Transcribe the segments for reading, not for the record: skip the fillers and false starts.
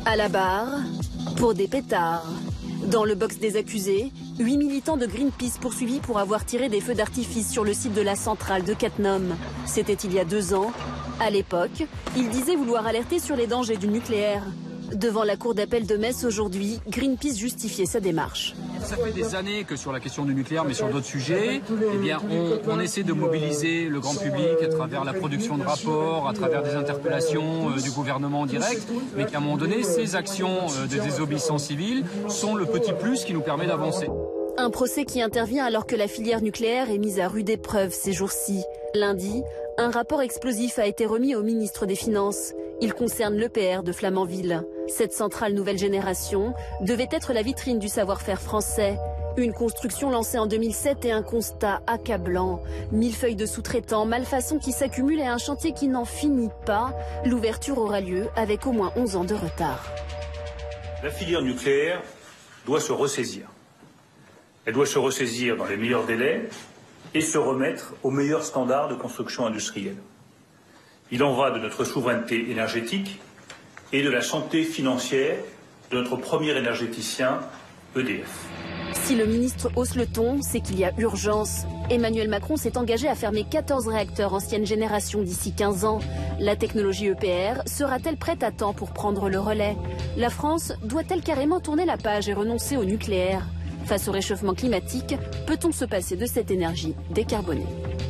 À la barre, pour des pétards. Dans le box des accusés, 8 militants de Greenpeace poursuivis pour avoir tiré des feux d'artifice sur le site de la centrale de Cattenom. C'était il y a 2 ans. À l'époque, ils disaient vouloir alerter sur les dangers du nucléaire. Devant la cour d'appel de Metz aujourd'hui, Greenpeace justifiait sa démarche. Ça fait des années que sur la question du nucléaire, mais sur d'autres sujets, eh bien, on essaie de mobiliser le grand public à travers la production de rapports, à travers des interpellations du gouvernement en direct, mais qu'à un moment donné, ces actions de désobéissance civile sont le petit plus qui nous permet d'avancer. Un procès qui intervient alors que la filière nucléaire est mise à rude épreuve ces jours-ci. Lundi, un rapport explosif a été remis au ministre des Finances. Il concerne l'EPR de Flamanville. Cette centrale nouvelle génération devait être la vitrine du savoir-faire français. Une construction lancée en 2007 et un constat accablant. 1000 feuilles de sous-traitants, malfaçons qui s'accumulent et un chantier qui n'en finit pas. L'ouverture aura lieu avec au moins 11 ans de retard. La filière nucléaire doit se ressaisir. Elle doit se ressaisir dans les meilleurs délais et se remettre aux meilleurs standards de construction industrielle. Il en va de notre souveraineté énergétique et de la santé financière de notre premier énergéticien, EDF. Si le ministre hausse le ton, c'est qu'il y a urgence. Emmanuel Macron s'est engagé à fermer 14 réacteurs ancienne génération d'ici 15 ans. La technologie EPR sera-t-elle prête à temps pour prendre le relais? La France doit-elle carrément tourner la page et renoncer au nucléaire? Face au réchauffement climatique, peut-on se passer de cette énergie décarbonée?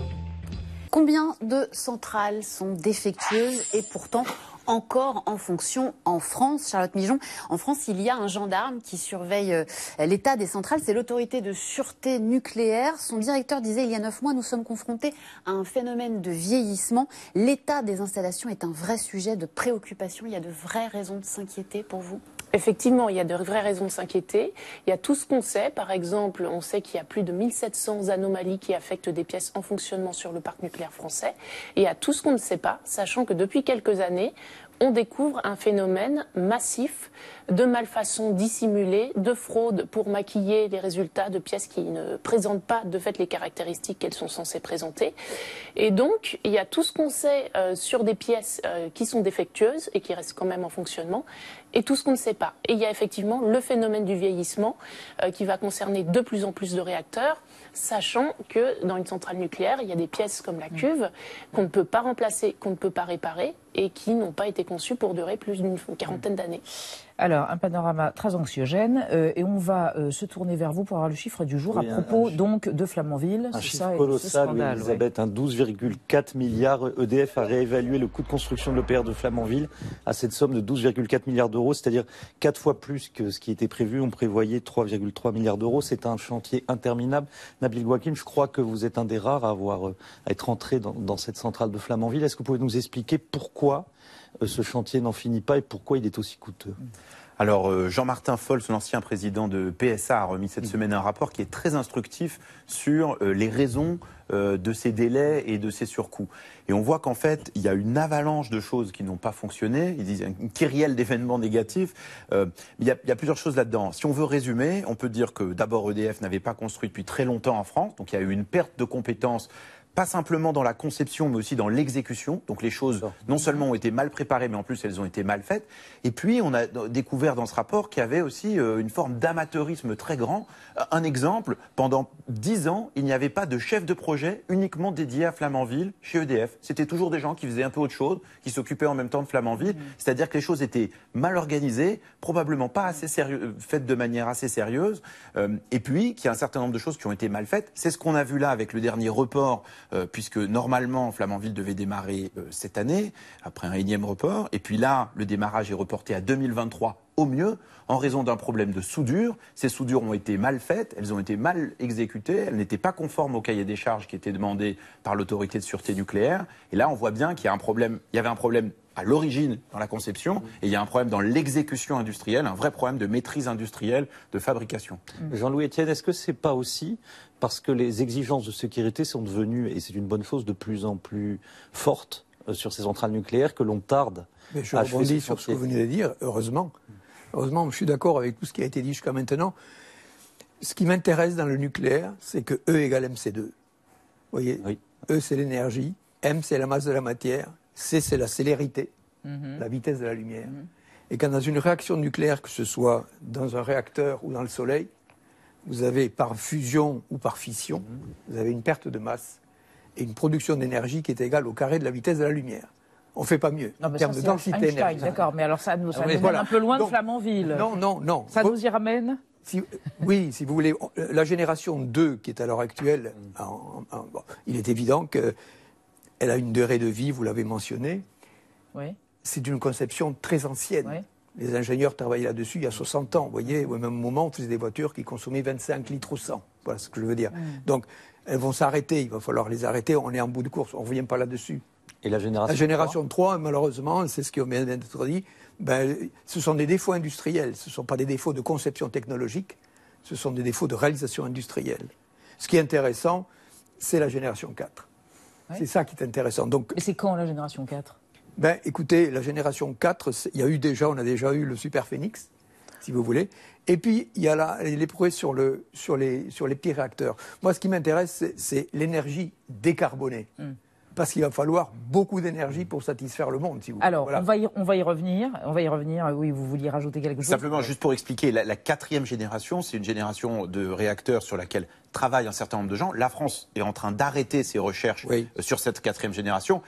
Combien de centrales sont défectueuses et pourtant encore en fonction en France? Charlotte Mijon, en France, il y a un gendarme qui surveille l'état des centrales. C'est l'autorité de sûreté nucléaire. Son directeur disait il y a 9 mois, nous sommes confrontés à un phénomène de vieillissement. L'état des installations est un vrai sujet de préoccupation. Il y a de vraies raisons de s'inquiéter pour vous? Effectivement, il y a de vraies raisons de s'inquiéter. Il y a tout ce qu'on sait. Par exemple, on sait qu'il y a plus de 1700 anomalies qui affectent des pièces en fonctionnement sur le parc nucléaire français. Et il y a tout ce qu'on ne sait pas, sachant que depuis quelques années, on découvre un phénomène massif de malfaçon dissimulée, de fraude pour maquiller les résultats de pièces qui ne présentent pas de fait les caractéristiques qu'elles sont censées présenter. Et donc, il y a tout ce qu'on sait sur des pièces qui sont défectueuses et qui restent quand même en fonctionnement, et tout ce qu'on ne sait pas. Et il y a effectivement le phénomène du vieillissement qui va concerner de plus en plus de réacteurs, sachant que dans une centrale nucléaire, il y a des pièces comme la cuve qu'on ne peut pas remplacer, qu'on ne peut pas réparer et qui n'ont pas été conçues pour durer plus d'une quarantaine d'années. Alors, un panorama très anxiogène et on va se tourner vers vous pour avoir le chiffre du jour oui, à propos donc de Flamanville. Un chiffre colossal, oui, Elisabeth, 12,4 milliards. EDF a réévalué le coût de construction de l'EPR de Flamanville à cette somme de 12,4 milliards d'euros, c'est-à-dire 4 fois plus que ce qui était prévu. On prévoyait 3,3 milliards d'euros. C'est un chantier interminable. Nabil Gouakim, je crois que vous êtes un des rares à être entré dans cette centrale de Flamanville. Est-ce que vous pouvez nous expliquer pourquoi ce chantier n'en finit pas et pourquoi il est aussi coûteux? Alors, Jean-Martin Foll, l'ancien président de PSA, a remis cette semaine un rapport qui est très instructif sur les raisons de ces délais et de ces surcoûts. Et on voit qu'en fait, il y a une avalanche de choses qui n'ont pas fonctionné. Ils disent une kyrielle d'événements négatifs. Il y a plusieurs choses là-dedans. Si on veut résumer, on peut dire que d'abord EDF n'avait pas construit depuis très longtemps en France. Donc il y a eu une perte de compétences, pas simplement dans la conception, mais aussi dans l'exécution. Donc les choses, non seulement ont été mal préparées, mais en plus elles ont été mal faites. Et puis on a découvert dans ce rapport qu'il y avait aussi une forme d'amateurisme très grand. Un exemple, pendant 10 ans, il n'y avait pas de chef de projet uniquement dédié à Flamanville chez EDF. C'était toujours des gens qui faisaient un peu autre chose, qui s'occupaient en même temps de Flamanville. C'est-à-dire que les choses étaient mal organisées, probablement pas assez faites de manière assez sérieuse. Et puis, qu'il y a un certain nombre de choses qui ont été mal faites. C'est ce qu'on a vu là avec le dernier report, puisque normalement Flamanville devait démarrer cette année, après un énième report. Et puis là, le démarrage est reporté à 2023 au mieux, en raison d'un problème de soudure. Ces soudures ont été mal faites, elles ont été mal exécutées, elles n'étaient pas conformes au cahier des charges qui était demandé par l'autorité de sûreté nucléaire. Et là, on voit bien qu'il y a un problème, il y avait un problème à l'origine dans la conception, et il y a un problème dans l'exécution industrielle, un vrai problème de maîtrise industrielle, de fabrication. Jean-Louis Etienne, est-ce que c'est pas aussi parce que les exigences de sécurité sont devenues, et c'est une bonne chose, de plus en plus fortes sur ces centrales nucléaires, que l'on tarde à achever ce chantier? Je rebondis sur ce que vous venez de dire, heureusement. Heureusement, je suis d'accord avec tout ce qui a été dit jusqu'à maintenant. Ce qui m'intéresse dans le nucléaire, c'est que E égale MC2. Vous voyez, oui. E, c'est l'énergie, M, c'est la masse de la matière, C, c'est la célérité, la vitesse de la lumière. et quand dans une réaction nucléaire, que ce soit dans un réacteur ou dans le Soleil, vous avez par fusion ou par fission, vous avez une perte de masse et une production d'énergie qui est égale au carré de la vitesse de la lumière. On ne fait pas mieux en termes de densité énergétique. D'accord, mais alors ça nous mène un peu loin de Flamanville. Non. Ça nous y ramène oui, si vous voulez, la génération 2 qui est à l'heure actuelle, il est évident qu'elle a une durée de vie, vous l'avez mentionné. Oui. C'est une conception très ancienne. Oui. Les ingénieurs travaillaient là-dessus il y a 60 ans. Vous voyez, au même moment, on faisait des voitures qui consommaient 25 litres au 100. Voilà ce que je veux dire. Donc, elles vont s'arrêter. Il va falloir les arrêter. On est en bout de course. On ne revient pas là-dessus. Et la génération 3, malheureusement, c'est ce qui vient d'être dit, ce sont des défauts industriels. Ce ne sont pas des défauts de conception technologique. Ce sont des défauts de réalisation industrielle. Ce qui est intéressant, c'est la génération 4. Oui. C'est ça qui est intéressant. Donc, mais c'est quand la génération 4 ? Écoutez, la génération 4, on a déjà eu le Super Phoenix, si vous voulez. Et puis, il y a les progrès sur les petits réacteurs. Moi, ce qui m'intéresse, c'est l'énergie décarbonée. Parce qu'il va falloir beaucoup d'énergie pour satisfaire le monde, si vous voulez. Alors, voilà. on va y revenir. Oui, vous vouliez rajouter quelque chose ? Simplement, juste pour expliquer, la 4e génération, c'est une génération de réacteurs sur laquelle travaillent un certain nombre de gens. La France est en train d'arrêter ses recherches sur cette 4e génération.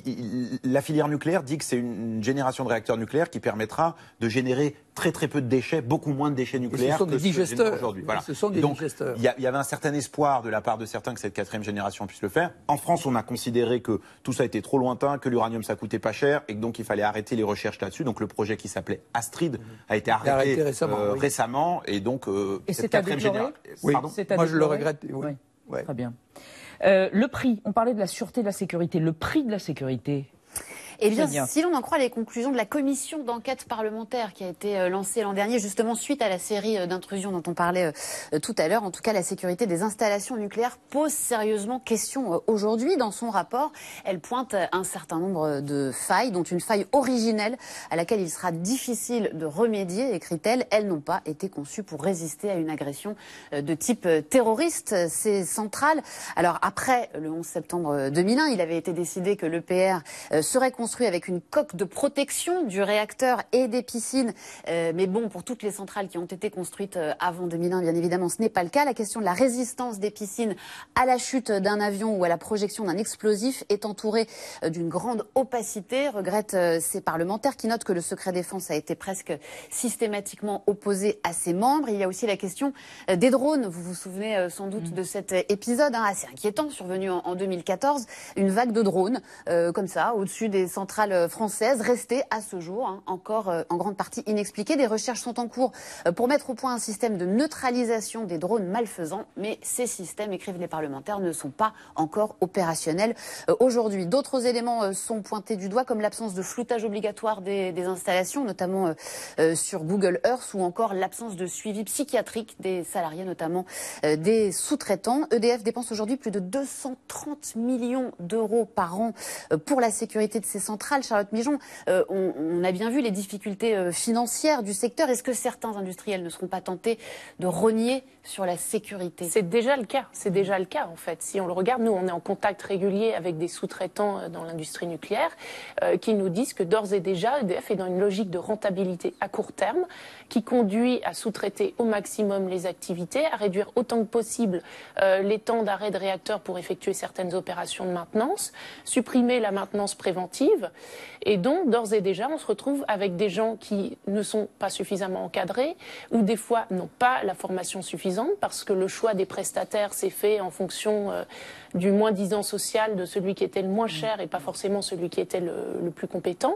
La filière nucléaire dit que c'est une génération de réacteurs nucléaires qui permettra de générer très très peu de déchets, beaucoup moins de déchets nucléaires que ce que génère aujourd'hui. Voilà. Ce sont des digesteurs. Il y avait un certain espoir de la part de certains que cette 4e génération puisse le faire. En France, on a considéré que tout ça était trop lointain, que l'uranium ça coûtait pas cher et que donc il fallait arrêter les recherches là-dessus. Donc le projet qui s'appelait Astrid a été arrêté récemment et donc et cette 4e génération. Oui, moi je le regrette. Oui. Très bien. Le prix, on parlait de la sûreté, de la sécurité. Le prix de la sécurité. Eh bien, si l'on en croit les conclusions de la commission d'enquête parlementaire qui a été lancée l'an dernier, justement suite à la série d'intrusions dont on parlait tout à l'heure, en tout cas la sécurité des installations nucléaires pose sérieusement question aujourd'hui. Dans son rapport, elle pointe un certain nombre de failles, dont une faille originelle à laquelle il sera difficile de remédier, écrit-elle. Elles n'ont pas été conçues pour résister à une agression de type terroriste. Ces centrales, alors après le 11 septembre 2001, il avait été décidé que l'EPR serait construit avec une coque de protection du réacteur et des piscines. Mais bon, pour toutes les centrales qui ont été construites avant 2001, bien évidemment, ce n'est pas le cas. La question de la résistance des piscines à la chute d'un avion ou à la projection d'un explosif est entourée d'une grande opacité, regrettent ces parlementaires qui notent que le secret défense a été presque systématiquement opposé à ses membres. Il y a aussi la question des drones. Vous vous souvenez sans doute de cet épisode assez inquiétant survenu en 2014. Une vague de drones, comme ça, au-dessus des centrales françaises, restées à ce jour, encore en grande partie inexpliquées. Des recherches sont en cours pour mettre au point un système de neutralisation des drones malfaisants, mais ces systèmes, écrivent les parlementaires, ne sont pas encore opérationnels aujourd'hui. D'autres éléments sont pointés du doigt, comme l'absence de floutage obligatoire des installations, notamment sur Google Earth, ou encore l'absence de suivi psychiatrique des salariés, notamment des sous-traitants. EDF dépense aujourd'hui plus de 230 millions d'euros par an pour la sécurité de ces centrales. Charlotte Mijon, on a bien vu les difficultés financières du secteur. Est-ce que certains industriels ne seront pas tentés de rogner sur la sécurité ? C'est déjà le cas. C'est déjà le cas, en fait. Si on le regarde, nous, on est en contact régulier avec des sous-traitants dans l'industrie nucléaire qui nous disent que d'ores et déjà, EDF est dans une logique de rentabilité à court terme qui conduit à sous-traiter au maximum les activités, à réduire autant que possible les temps d'arrêt de réacteurs pour effectuer certaines opérations de maintenance, supprimer la maintenance préventive. Et donc, d'ores et déjà, on se retrouve avec des gens qui ne sont pas suffisamment encadrés ou des fois n'ont pas la formation suffisante parce que le choix des prestataires s'est fait en fonction du moins-disant social de celui qui était le moins cher et pas forcément celui qui était le plus compétent,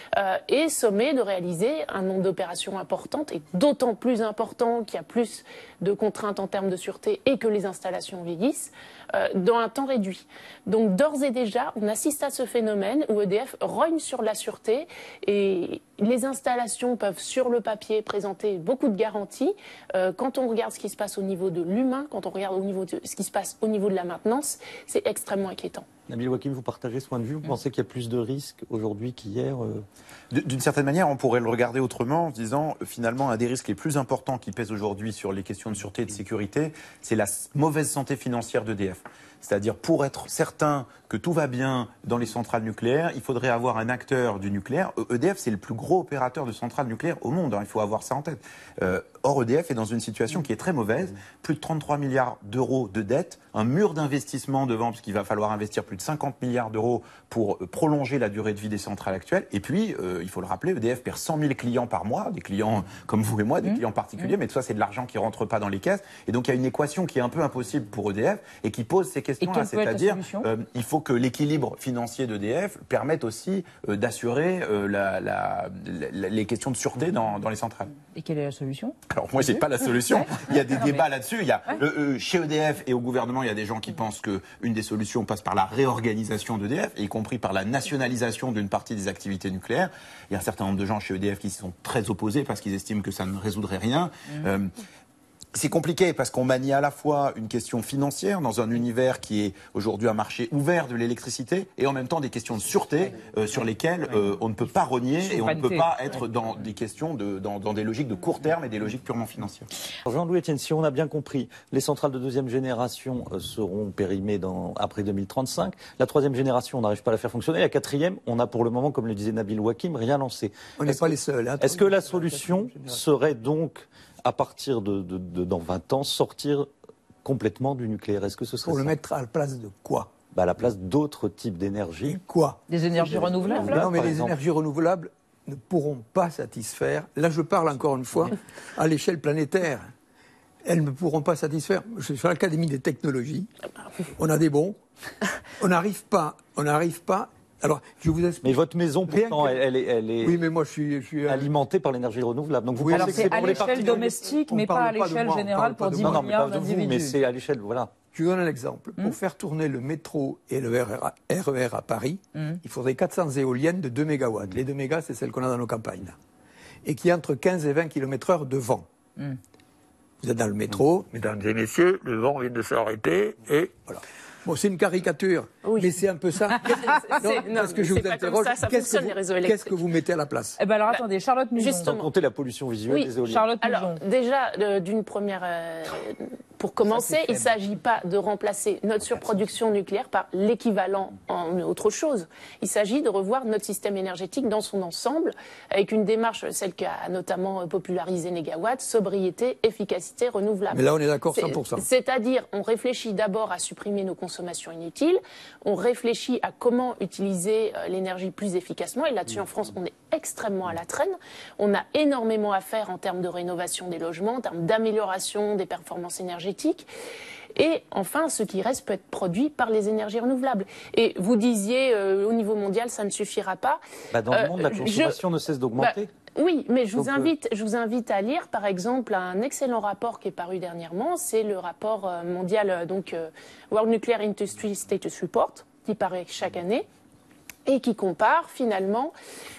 et sommé de réaliser un nombre d'opérations importantes et d'autant plus important qu'il y a plus de contraintes en termes de sûreté et que les installations vieillissent, dans un temps réduit. Donc d'ores et déjà, on assiste à ce phénomène où EDF rogne sur la sûreté et les installations peuvent sur le papier présenter beaucoup de garanties. Quand on regarde ce qui se passe au niveau de l'humain, quand on regarde ce qui se passe au niveau de la maintenance, c'est extrêmement inquiétant. Nabil Wakim, vous partagez ce point de vue ? Vous pensez qu'il y a plus de risques aujourd'hui qu'hier ? D'une certaine manière, on pourrait le regarder autrement en se disant, finalement, un des risques les plus importants qui pèsent aujourd'hui sur les questions de sûreté et de sécurité, c'est la mauvaise santé financière d'EDF. C'est-à-dire, pour être certain que tout va bien dans les centrales nucléaires, il faudrait avoir un acteur du nucléaire. EDF, c'est le plus gros gros opérateurs de centrales nucléaires au monde. Il faut avoir ça en tête. Or, EDF est dans une situation qui est très mauvaise. Plus de 33 milliards d'euros de dettes, un mur d'investissement devant, parce qu'il va falloir investir plus de 50 milliards d'euros pour prolonger la durée de vie des centrales actuelles. Et puis, il faut le rappeler, EDF perd 100 000 clients par mois, des clients comme vous et moi, des clients particuliers, mais tout ça, c'est de l'argent qui ne rentre pas dans les caisses. Et donc, il y a une équation qui est un peu impossible pour EDF et qui pose ces questions-là. C'est-à-dire, il faut que l'équilibre financier d'EDF permette aussi d'assurer les questions de sûreté dans les centrales. Et quelle est la solution? Alors, moi, je n'ai pas la solution. Il y a des débats là-dessus. Il y a, chez EDF et au gouvernement, il y a des gens qui pensent qu'une des solutions passe par la réorganisation d'EDF, y compris par la nationalisation d'une partie des activités nucléaires. Il y a un certain nombre de gens chez EDF qui sont très opposés parce qu'ils estiment que ça ne résoudrait rien. C'est compliqué parce qu'on manie à la fois une question financière dans un univers qui est aujourd'hui un marché ouvert de l'électricité et en même temps des questions de sûreté sur lesquelles on ne peut pas rogner et on ne peut pas être dans des questions dans des logiques de court terme et des logiques purement financières. Jean-Louis Etienne, si on a bien compris, les centrales de deuxième génération seront périmées après 2035. La troisième génération, on n'arrive pas à la faire fonctionner. La quatrième, on a pour le moment, comme le disait Nabil Wakim, rien lancé. On n'est pas les seuls. Hein, est-ce que la solution serait donc, à partir de dans 20 ans, sortir complètement du nucléaire? Est-ce que ce serait pour le mettre à la place de quoi? À la place d'autres types d'énergie. Quoi? Des énergies renouvelables? Non, mais les énergies renouvelables ne pourront pas satisfaire. Là, je parle encore une fois à l'échelle planétaire. Elles ne pourront pas satisfaire. Je suis sur l'Académie des technologies. On a des bons. On n'arrive pas. Alors, je vous explique. Mais votre maison, pourtant, elle est oui, mais moi, je suis alimentée par l'énergie renouvelable. Donc vous pensez alors que c'est à l'échelle domestique, mais pas à l'échelle générale pour 10 milliards d'individus. Mais c'est à l'échelle, voilà. Je vous donne un exemple. Pour faire tourner le métro et le RER à Paris, il faudrait 400 éoliennes de 2 mégawatts. Les 2 mégas, c'est celles qu'on a dans nos campagnes. Là. Et qui entre 15 et 20 km/h de vent. Vous êtes dans le métro, mesdames et messieurs, le vent vient de s'arrêter et voilà. Bon, c'est une caricature, mais c'est un peu ça. Parce que je vous interroge, qu'est-ce que vous mettez à la place? Alors attendez, Charlotte Mijon. Sans compter la pollution visuelle des éoliennes. Charlotte Mijon. Alors déjà, d'une première... Pour commencer, il ne s'agit pas de remplacer notre surproduction nucléaire par l'équivalent en autre chose. Il s'agit de revoir notre système énergétique dans son ensemble, avec une démarche, celle qu'a notamment popularisé Négawatt, sobriété, efficacité, renouvelable. Mais là, on est d'accord 100%. C'est-à-dire, on réfléchit d'abord à supprimer nos consommations inutiles, on réfléchit à comment utiliser l'énergie plus efficacement, et là-dessus, en France, on est extrêmement à la traîne. On a énormément à faire en termes de rénovation des logements, en termes d'amélioration des performances énergétiques. Et enfin, ce qui reste peut être produit par les énergies renouvelables. Et vous disiez, au niveau mondial, ça ne suffira pas. Dans le monde, la consommation ne cesse d'augmenter. Oui, mais je vous invite à lire, par exemple, un excellent rapport qui est paru dernièrement. C'est le rapport mondial, World Nuclear Industry Status Report, qui paraît chaque année, et qui compare finalement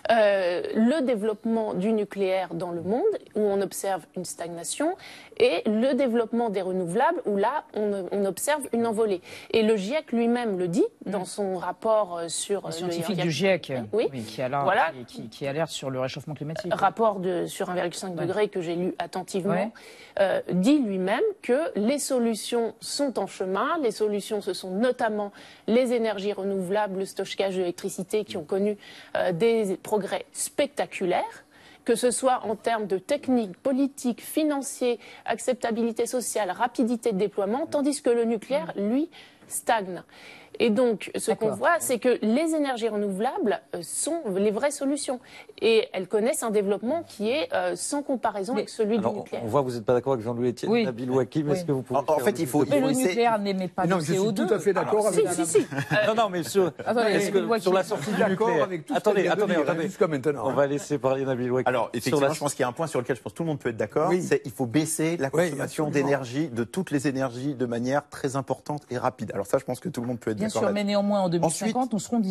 le développement du nucléaire dans le monde, où on observe une stagnation, et le développement des renouvelables, où là, on observe une envolée. Et le GIEC lui-même le dit dans son rapport sur... Le scientifique du GIEC, qui alerte sur le réchauffement climatique. Rapport sur 1,5 degré que j'ai lu attentivement, dit lui-même que les solutions sont en chemin. Les solutions, ce sont notamment les énergies renouvelables, le stockage d'électricité qui ont connu des progrès spectaculaires, que ce soit en termes de technique, politique, financier, acceptabilité sociale, rapidité de déploiement, tandis que le nucléaire, lui, stagne. Et donc, ce qu'on voit, c'est que les énergies renouvelables sont les vraies solutions. Et elles connaissent un développement qui est sans comparaison avec celui du nucléaire. On voit que vous n'êtes pas d'accord avec Jean-Louis Etienne, Nabil Wakim. Est-ce que vous pouvez en fait, il faut... Mais le nucléaire n'émet pas de CO2. Non, je suis tout à fait d'accord avec... Non, mais sur la sortie du nucléaire... Attendez, jusqu'à maintenant. On va laisser parler Nabil Wakim. Alors, effectivement, je pense qu'il y a un point sur lequel je pense que tout le monde peut être d'accord, c'est qu'il faut baisser la consommation d'énergie, de toutes les énergies, de manière très importante et rapide. Alors ça, je pense que tout le monde peut être d'accord. Bien sûr, mais néanmoins, en 2050, nous serons